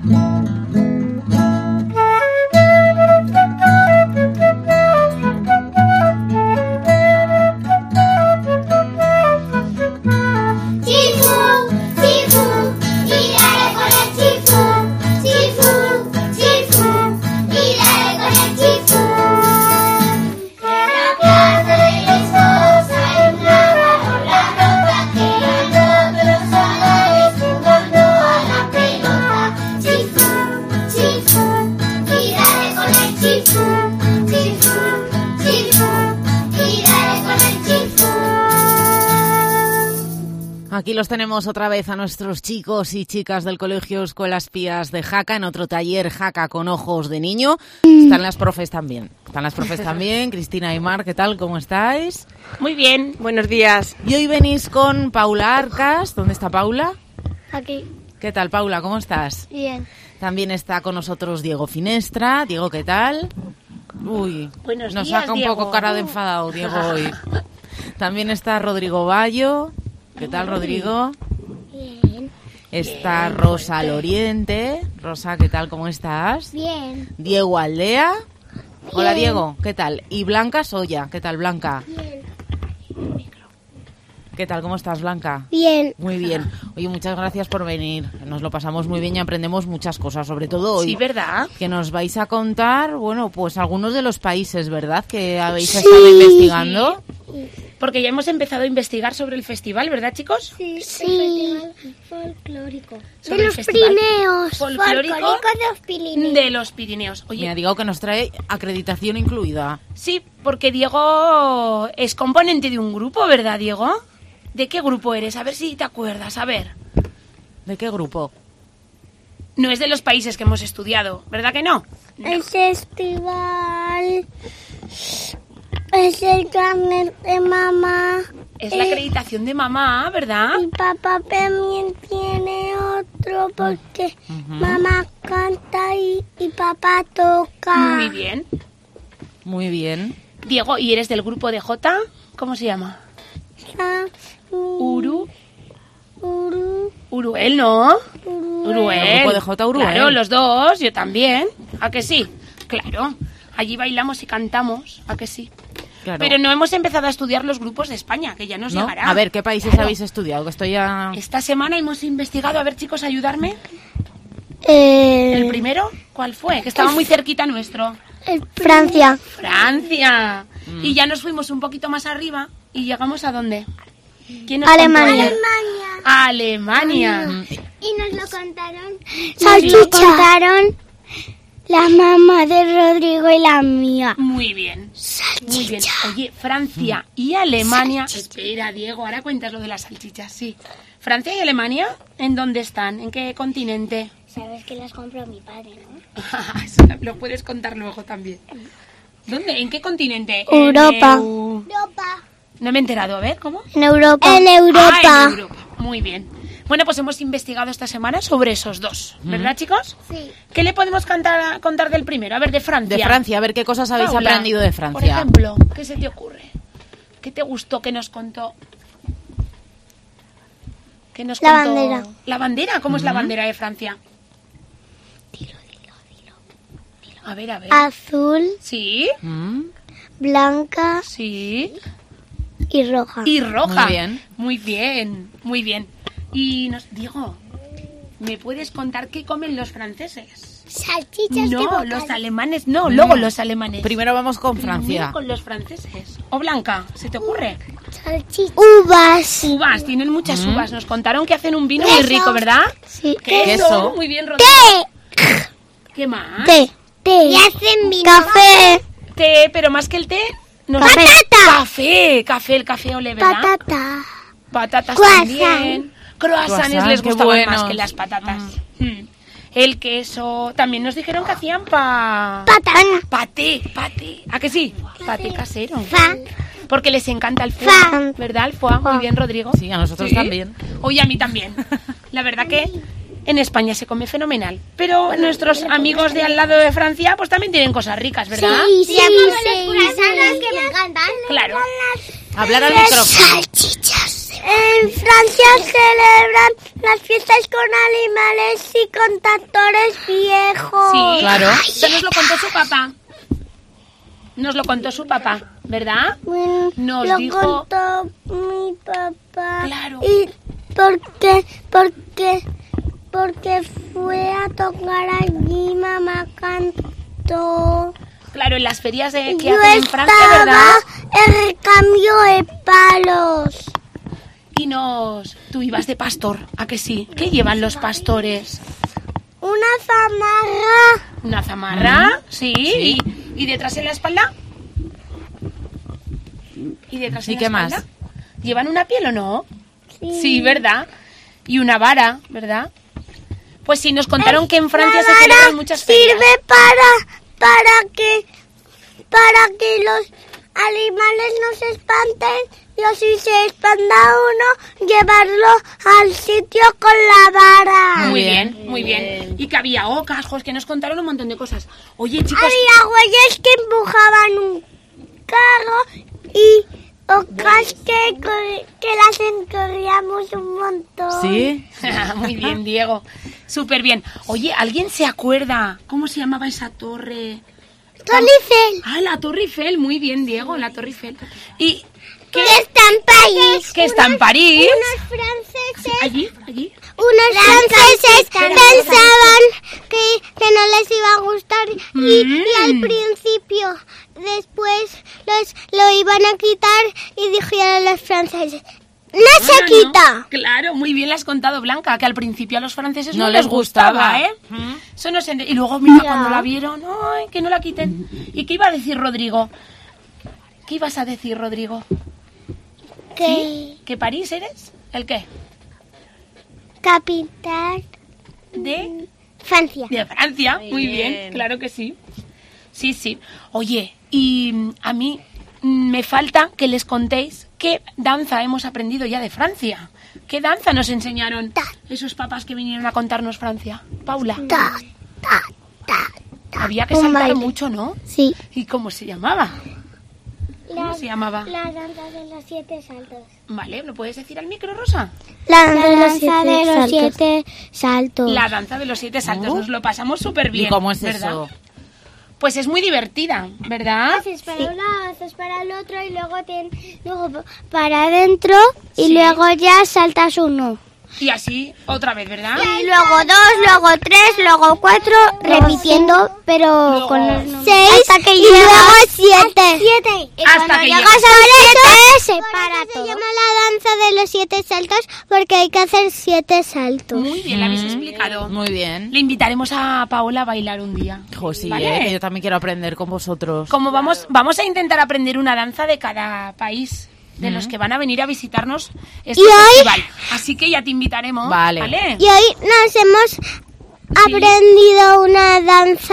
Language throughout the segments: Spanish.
Aquí los tenemos otra vez a nuestros chicos y chicas del Colegio Escuelas Pías de Jaca en otro taller Jaca con ojos de niño. Están las profes también. Cristina y Mar, ¿qué tal? ¿Cómo estáis? Muy bien, buenos días. Y hoy venís con Paula Arcas. ¿Dónde está Paula? Aquí. ¿Qué tal, Paula? ¿Cómo estás? Bien. También está con nosotros Diego Finestra. Diego, ¿qué tal? Uy, buenos nos días, saca un Diego. poco cara de enfadado, Diego, hoy. También está Rodrigo Bayo. ¿Qué tal, Rodrigo? Bien. Está Rosa Loriente. Rosa, ¿qué tal? ¿Cómo estás? Bien. Diego Aldea. Bien. Hola, Diego. ¿Qué tal? Y Blanca Soya. ¿Qué tal, Blanca? Bien. ¿Qué tal? ¿Cómo estás, Blanca? Bien. Muy bien. Oye, muchas gracias por venir. Nos lo pasamos muy bien y aprendemos muchas cosas, sobre todo hoy. Sí, ¿verdad? Que nos vais a contar, bueno, pues algunos de los países, ¿verdad? Que habéis estado investigando. Sí. Porque ya hemos empezado a investigar sobre el festival, ¿verdad, chicos? Sí. El festival folclórico. Sobre De los Pirineos. Folclórico de los Pirineos. de los Pirineos. Oye, Mira, digo que nos trae acreditación incluida. sí, porque Diego es componente de un grupo, ¿verdad, Diego? ¿De qué grupo eres? A ver si te acuerdas, a ver. ¿De qué grupo? No es de los países que hemos estudiado, ¿verdad que no? El festival es el carnet de mamá. Es la acreditación de mamá, ¿verdad? Y papá también tiene otro porque mamá canta y papá toca. Muy bien. Muy bien. Diego, ¿y eres del grupo de Jota? ¿Cómo se llama? Uruel, ¿no? Uruel. El grupo de Jota Uruel. Claro, los dos, yo también. ¿A que sí? Claro. Allí bailamos y cantamos, ¿a que sí? Claro. Pero no hemos empezado a estudiar los grupos de España, que ya nos ¿No? llegará. A ver, ¿qué países Claro. habéis estudiado? Que estoy ya... Esta semana hemos investigado, a ver, chicos, ayudarme. El ¿El primero? ¿Cuál fue? Que estaba muy cerquita nuestro. Francia. Francia. Y ya nos fuimos un poquito más arriba y llegamos ¿a dónde? ¿Quién nos Alemania. contó? Alemania. Y nos lo contaron. Nos lo contaron la mamá de Rodrigo y la mía. Muy bien. Muy bien. Oye, Francia y Alemania... Espera, Diego, ahora cuentas lo de las salchichas, sí. Francia y Alemania, ¿en dónde están? ¿En qué continente? Sabes que las compró mi padre, ¿no? Eso lo puedes contar luego también. ¿Dónde? ¿En qué continente? Europa. Europa. No me he enterado. A ver, ¿cómo? En Europa. En Europa. Ah, en Europa. Muy bien. Bueno, pues hemos investigado esta semana sobre esos dos, ¿verdad, chicos? Sí. ¿Qué le podemos contar del primero? A ver, de Francia. De Francia, a ver qué cosas habéis Paula, aprendido de Francia. Por ejemplo, ¿qué se te ocurre? ¿Qué te gustó que nos contó? ¿Qué nos La contó? bandera. ¿La bandera? ¿Cómo es la bandera de Francia? Dilo. A ver. Azul, Sí, blanca sí. y roja. Y roja. Muy bien. Muy bien. Y Diego, ¿me puedes contar qué comen los franceses? Salchichas No, los alemanes no, luego los alemanes. Primero vamos con Primero Francia. con los franceses. O Blanca, ¿se te ocurre? Salchichas. Uvas. Uvas, tienen muchas uvas. Nos contaron que hacen un vino muy rico, ¿verdad? Sí. Queso. Muy bien, Rodrigo. ¿Qué más? Té. Y hacen vino. Café. Té, pero más que el té... Café, el café ole, ¿verdad? Patatas Croissant. también. Croissants Croissant, les qué gustaban buenos. más que las patatas. El queso. También nos dijeron que hacían paté. ¿A que sí? Paté casero. Porque les encanta el foie, ¿verdad? El foie. Muy bien, Rodrigo. Sí, a nosotros también. Oye, a mí también. La verdad que en España se come fenomenal. Pero nuestros amigos de al lado de Francia pues también tienen cosas ricas, ¿verdad? Sí. Los croissants que me encantan. Claro. Hablar al micrófono. Salchichas. En Francia celebran las fiestas con animales y con tractores viejos. Sí, Claro. Eso nos lo contó su papá. Nos lo contó su papá, ¿verdad? Nos lo dijo... contó mi papá. Claro. Y porque fue a tocar allí, mamá cantó. Claro, en las ferias que Yo hacen en Francia, estaba ¿verdad? en el cambio de palos. Y tú ibas de pastor, ¿a que sí? ¿Qué llevan los pastores? Una zamarra. ¿Una zamarra? Sí. ¿Y detrás en la espalda? ¿Y detrás ¿Y en qué la más? espalda? ¿Llevan una piel o no? Sí. Sí, ¿verdad? Y una vara, ¿verdad? Pues sí, nos contaron que en Francia La se vara celebran muchas ferias. sirve para que los animales no se espanten. Y si se espanta uno, llevarlo al sitio con la vara. Muy bien. Y que había ocas, pues que nos contaron un montón de cosas. Oye, chicos... Había güeyes que empujaban un carro y ocas que las encorríamos un montón. ¿Sí? Muy bien, Diego. Súper bien. Oye, ¿alguien se acuerda cómo se llamaba esa torre? Torre Eiffel. Ah, la Torre Eiffel. Muy bien, Diego, la Torre Eiffel. ¿Y Que está en París. que está en París? Unos franceses. ¿Allí? Unos franceses pensaban que no les iba a gustar y al principio, después lo iban a quitar y dijeron los franceses, ¡no se quita! No. Claro, muy bien le has contado, Blanca, que al principio a los franceses No no les les gustaba, gustaba. ¿eh? Eso no se ent- Y luego, mira, cuando la vieron, ¡ay, que no la quiten! ¿Y qué iba a decir Rodrigo? ¿Qué ibas a decir, Rodrigo? ¿Sí? ¿Que París eres? ¿El qué? Capital De Francia. Francia. Muy bien, claro que sí. Sí. Oye, y a mí me falta que les contéis qué danza hemos aprendido ya de Francia. ¿Qué danza nos enseñaron esos papás que vinieron a contarnos Francia? Paula. Había que Un saltar baile. mucho, ¿no? Sí. ¿Y cómo se llamaba? ¿Cómo se llamaba? La danza de los 7 saltos. Vale, ¿lo puedes decir al micro, Rosa? La danza de los 7 saltos. La danza de los 7 saltos. Nos lo pasamos súper bien. ¿Y cómo es ¿verdad? eso? Pues es muy divertida, ¿verdad? Haces para un lado, haces para el otro y luego para adentro y Sí. luego ya saltas uno. Y así otra vez, ¿verdad? Y luego 2, luego 3, luego 4, repitiendo, pero Luego con los 6, hasta que luego 7. Y Hasta cuando que llegas llegas al 7 se para todo. Se llama la danza de los 7 saltos porque hay que hacer 7 saltos. Muy bien, la habéis explicado. Muy bien. Le invitaremos a Paola a bailar un día. Jo, sí, ¿Vale? que yo también quiero aprender con vosotros. Como vamos a intentar aprender una danza de cada país, de los que van a venir a visitarnos este Y hoy- festival. Así que ya te invitaremos. Vale. Y hoy nos hemos aprendido una danza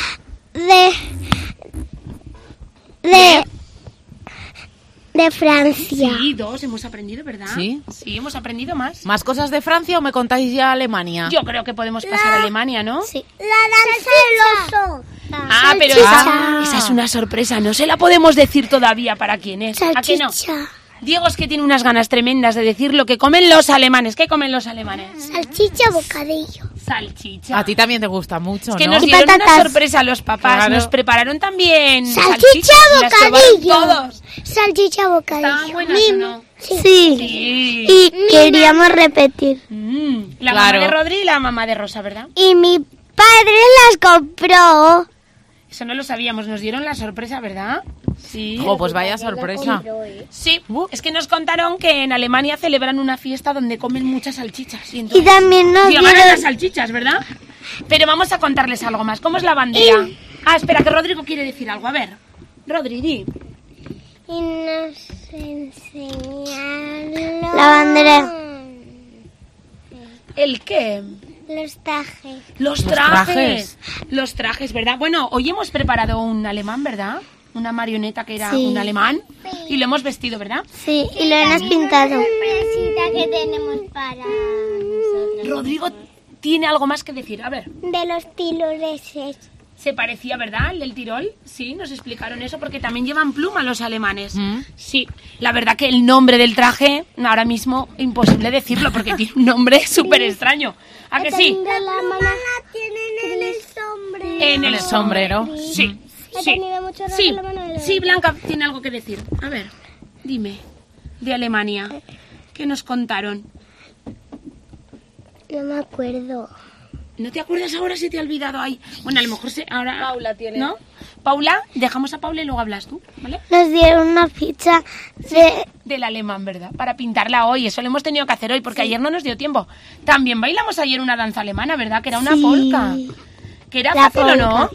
de Francia. Sí, 2 hemos aprendido, ¿verdad? Sí. Sí, hemos aprendido más. ¿Más cosas de Francia o me contáis ya Alemania? Yo creo que podemos pasar a Alemania, ¿no? Sí. La danza del oso. Ah, pero esa es una sorpresa. No se la podemos decir todavía para quién es. ¿A qué no? Salchicha. Diego es que tiene unas ganas tremendas de decir lo que comen los alemanes. ¿Qué comen los alemanes? Salchicha bocadillo. Salchicha. A ti también te gusta mucho, Es que ¿no? nos Y dieron una patatas. sorpresa a los papás. Claro. Nos prepararon también Salchicha salchichas y las probaron bocadillo. todos. Salchicha bocadillo. ¿Estaban buenas o no? Sí. Sí. Y queríamos repetir. La Claro. mamá de Rodri y la mamá de Rosa, ¿verdad? Y mi padre las compró. Eso no lo sabíamos. Nos dieron la sorpresa, ¿verdad? Sí. Jo, pues vaya sorpresa. Sí, es que nos contaron que en Alemania celebran una fiesta donde comen muchas salchichas. Y, Y entonces también nos llevan dieron... las salchichas, ¿verdad? Pero vamos a contarles algo más. ¿Cómo es la bandera? Ah, espera, que Rodrigo quiere decir algo. A ver, Rodri, di. Y nos enseñaron... La bandera. ¿El qué? Los trajes. Los trajes. Los trajes, ¿verdad? Bueno, hoy hemos preparado un alemán, ¿verdad? Una marioneta que era Sí. un alemán. Y lo hemos vestido, ¿verdad? Sí, y lo hemos pintado. Sorpresita que tenemos para nosotros. Rodrigo tiene algo más que decir. A ver. De los tiroleses. Se parecía, ¿verdad? El del Tirol. Sí, nos explicaron eso porque también llevan pluma los alemanes. Sí, la verdad que el nombre del traje, ahora mismo imposible decirlo porque tiene un nombre súper extraño. ¿A que sí? La mano tienen en el sombrero. En el sombrero. Sí. Sí, Blanca tiene algo que decir. A ver, dime, de Alemania, ¿qué nos contaron? No me acuerdo. ¿No te acuerdas ahora si te ha olvidado ahí? Bueno, a lo mejor ahora... Paula tiene. ¿No? Paula, dejamos a Paula y luego hablas tú, ¿vale? Nos dieron una ficha del alemán, ¿verdad? Para pintarla hoy. Eso lo hemos tenido que hacer hoy porque ayer no nos dio tiempo. También bailamos ayer una danza alemana, ¿verdad? Que era una polka. ¿Que era fácil o no?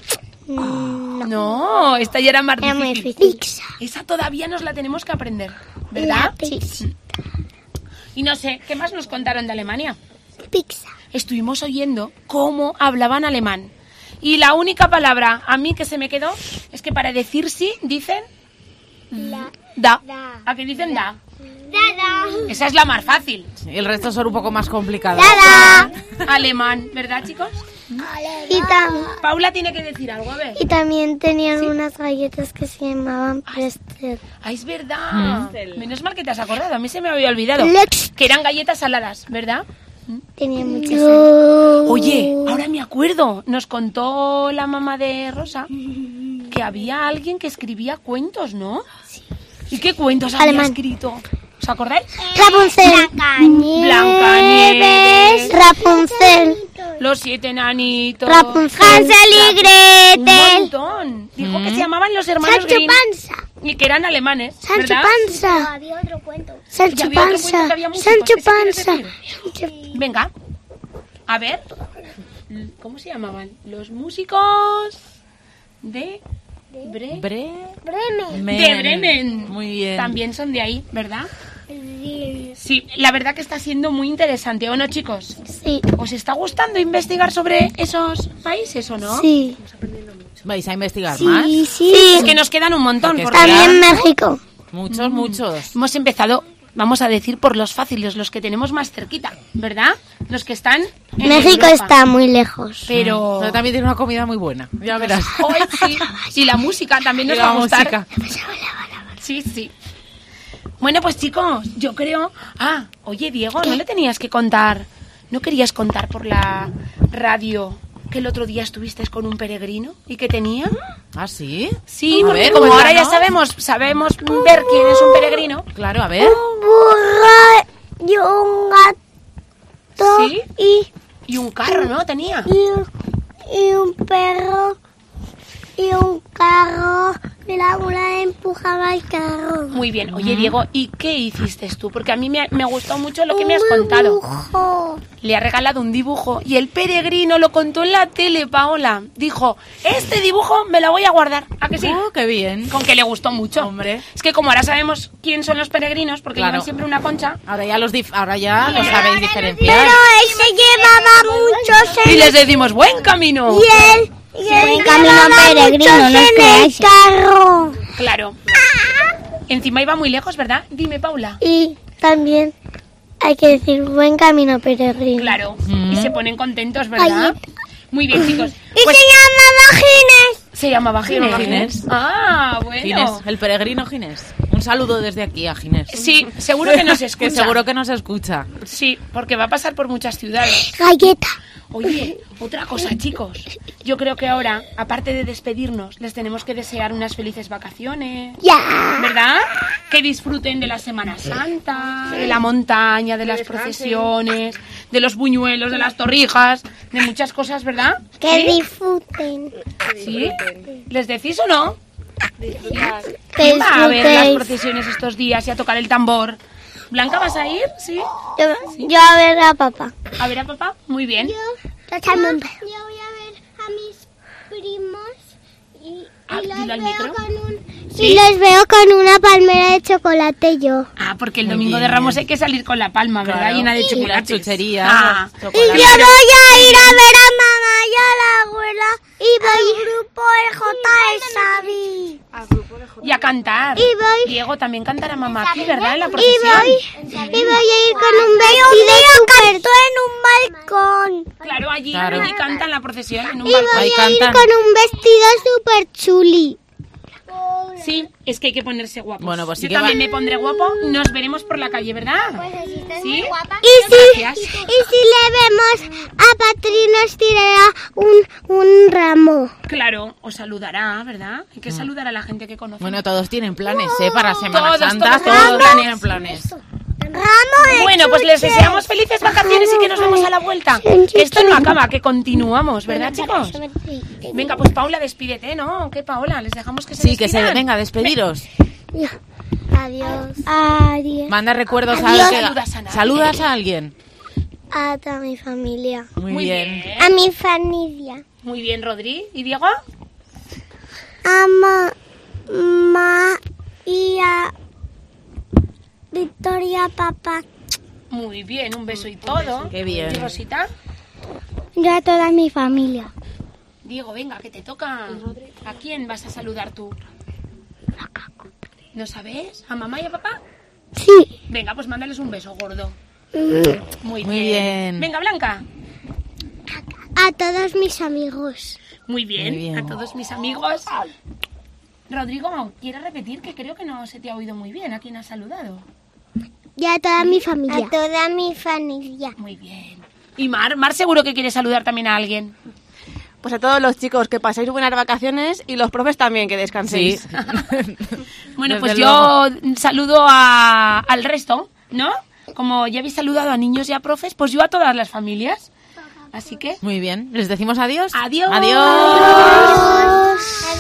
No, esta ya era más difícil. Esa todavía nos la tenemos que aprender, ¿verdad? Sí. Y no sé, ¿qué más nos contaron de Alemania? Pizza. Estuvimos oyendo cómo hablaban alemán. Y la única palabra a mí que se me quedó es que para decir sí dicen da. ¿A qué dicen da? Esa es la más fácil. Sí, el resto son un poco más complicados. Alemán, ¿verdad, chicos? Paula tiene que decir algo, a ver. Y también tenían unas galletas que se llamaban Prestel. Es verdad. Menos mal que te has acordado, a mí se me había olvidado. Que eran galletas saladas, ¿verdad? Tenía muchas sal. Oye, ahora me acuerdo, nos contó la mamá de Rosa que había alguien que escribía cuentos, ¿no? Sí. ¿Y qué cuentos había escrito? ¿Os acordáis? Rapunzel. Blancanieves. Rapunzel. Los 7 enanitos. Rapunzel. Hansel y Gretel. Un montón. Dijo que se llamaban los hermanos Sancho Grimm. Panza. Y que eran alemanes, Sancho ¿verdad? Panza. Había otro cuento. Sancho Panza. Sancho Panza. Venga. A ver. ¿Cómo se llamaban? Los músicos de Bremen. De Bremen. Muy bien. También son de ahí, ¿verdad? Sí, la verdad que está siendo muy interesante, ¿o no, chicos? Sí. ¿Os está gustando investigar sobre esos países o no? Sí. ¿Vais a investigar más? Sí. Es que nos quedan un montón. Porque También México. Muchos. Hemos empezado, vamos a decir, por los fáciles, los que tenemos más cerquita, ¿verdad? Los que están en México Europa. está muy lejos. Pero también tiene una comida muy buena, ya verás. Hoy sí. Y la música también nos Y va a la gustar. música. Sí. Bueno, pues chicos, yo creo... Oye, Diego, ¿no le tenías que contar? ¿No querías contar por la radio que el otro día estuviste con un peregrino y que tenía? ¿Ah, sí? Sí, A porque ver, como ahora ya cuéntanos. sabemos ver quién es un peregrino. Claro, a ver. Un burro y un gato. Sí. Y un carro, ¿no? Tenía. Y un perro y un carro. Y la mula empujaba el carro. Muy bien. Oye, Diego, ¿y qué hiciste tú? Porque a mí me gustó mucho lo que me has contado. Dibujo. Le ha regalado un dibujo y el peregrino lo contó en la tele, Paola. Dijo, este dibujo me lo voy a guardar. ¿A que sí? Oh, qué bien. Con que le gustó mucho. Hombre. Es que como ahora sabemos quién son los peregrinos, porque Claro. llevan siempre una concha, Ahora ya lo sabéis diferenciar. Pero él se llevaba muchos y les decimos, ¡buen camino! Y él llevaba peregrino, no es que el carro. Claro. Encima iba muy lejos, ¿verdad? Dime, Paula. Y también hay que decir buen camino peregrino. Claro. Y se ponen contentos, ¿verdad? Muy bien, chicos. Y Pues, se llamaba Ginés. se llamaba Ginés. Ginés. Bueno. Ginés, el peregrino Ginés. Un saludo desde aquí a Ginés. Sí, seguro que nos escucha. Que seguro que nos escucha. Sí, porque va a pasar por muchas ciudades. Galleta. Oye, otra cosa, chicos. Yo creo que ahora, aparte de despedirnos, les tenemos que desear unas felices vacaciones. Ya. ¿Verdad? Que disfruten de la Semana Santa, de la montaña, de las procesiones, de los buñuelos, de las torrijas, de muchas cosas, ¿verdad? Que disfruten. ¿Sí? ¿Les decís o no? Que ¿Quién va a ver las disfrutéis. procesiones estos días y a tocar el tambor? ¿Blanca, vas a ir? ¿Sí? Yo a ver a papá. A ver a papá. Muy bien. Yo voy a ver a mis primos y Dilo al micro. Y los veo con una palmera de chocolate yo. Porque el domingo de Ramos hay que salir con la palma, ¿verdad? Claro. Llena de Y chocolate. las chucherías, Y yo chocolate. voy a ir a ver a mamá y a la abuela y voy al grupo de J. Xavi. Y a cantar. Y voy. Diego, también cantará mamá aquí, ¿verdad? En la procesión. Y voy a ir con un vestido cantó en un balcón. Claro, allí Claro. canta en la procesión, en un Y balcón. voy Ahí a ir cantan. con un vestido súper chuli. Sí, es que hay que ponerse guapos. Bueno, pues sí Yo que también va- me pondré guapo. Nos veremos por la calle, ¿verdad? ¿Sí? Y Gracias. si le vemos a Patri nos tirará un ramo. Claro, os saludará, ¿verdad? Hay que saludar a la gente que conoce. Bueno, todos tienen planes, para Semana Todos, Santa, todos todos tienen planes. Ramo de Bueno, pues les chuches. deseamos felices vacaciones y que nos vemos a la vuelta. Esto no acaba, que continuamos, ¿verdad, chicos? Venga, pues Paula, despídete, ¿no? ¿Qué, Paula? Les dejamos que se Sí, que se despidan. venga, despediros. Adiós. Adiós. Manda recuerdos a Adiós. alguien. Saludas a nadie. ¿Saludas a alguien? A toda mi familia. Muy bien. A mi familia. Muy bien, Rodri. ¿Y Diego? A mamá y a Victoria, papá. Muy bien, un beso y todo. Qué bien. ¿Y Rosita? Yo a toda mi familia. Diego, venga, que te toca. ¿A quién vas a saludar tú? ¿No sabes? ¿A mamá y a papá? Sí. Venga, pues mándales un beso, gordo. Muy bien. Venga, Blanca. A todos mis amigos. Muy bien. Muy bien. A todos mis amigos. Rodrigo, ¿quieres repetir? Que creo que no se te ha oído muy bien. ¿A quién has saludado? Y a toda mi familia. A toda mi familia. Muy bien. ¿Y Mar? Mar seguro que quiere saludar también a alguien. Pues a todos los chicos, que paséis buenas vacaciones y los profes también, que Sí. descanséis. Bueno, Desde pues luego. yo saludo al resto, ¿no? Como ya habéis saludado a niños y a profes, pues yo a todas las familias. Así que, Muy bien. ¿Les decimos adiós? adiós. Adiós.